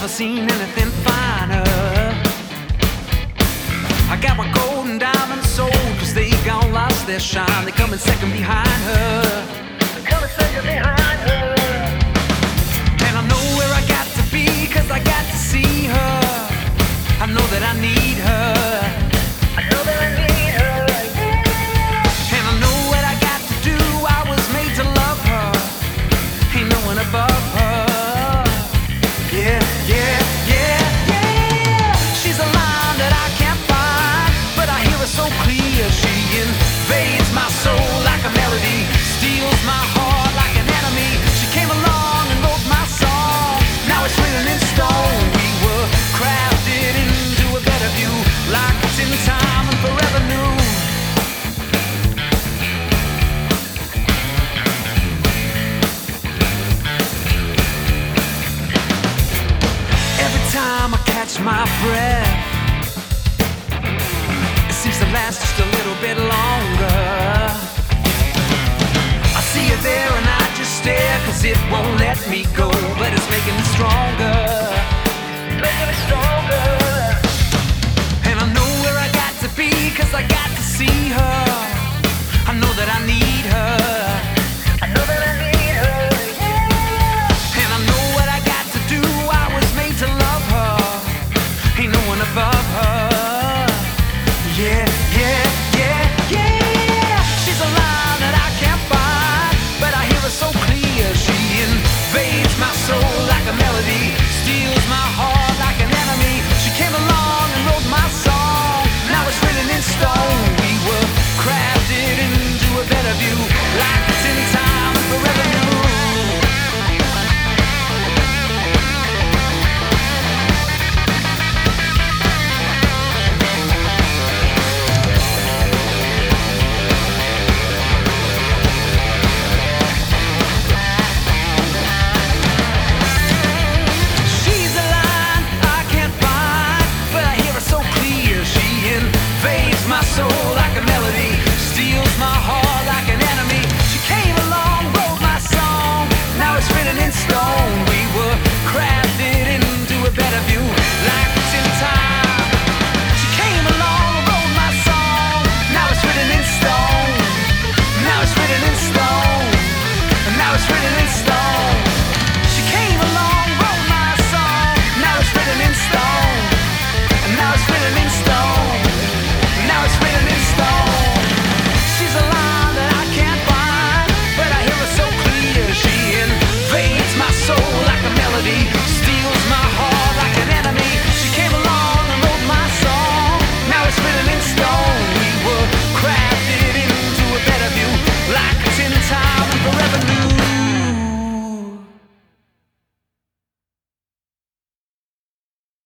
never seen anything finer. I got my gold and diamond sold, cause they got lost their shine. They coming second behind her. They're coming second behind her. And I know where I got to be, cause I got to see her. I know that I need her. I know that I need her. And I know what I got to do. I was made to love her. Ain't no one above her. Yeah, yeah, yeah, yeah. She's a line that I can't find, but I hear her so clear. She invades my soul like a melody, steals my heart like an enemy. She came along and wrote my song. Now it's written in stone. We were crafted into a better view, like it's in time and forever new. Every time I catch my breath, it seems to last just a little bit longer. I see it there and I just stare, cause it won't let me go, but it's making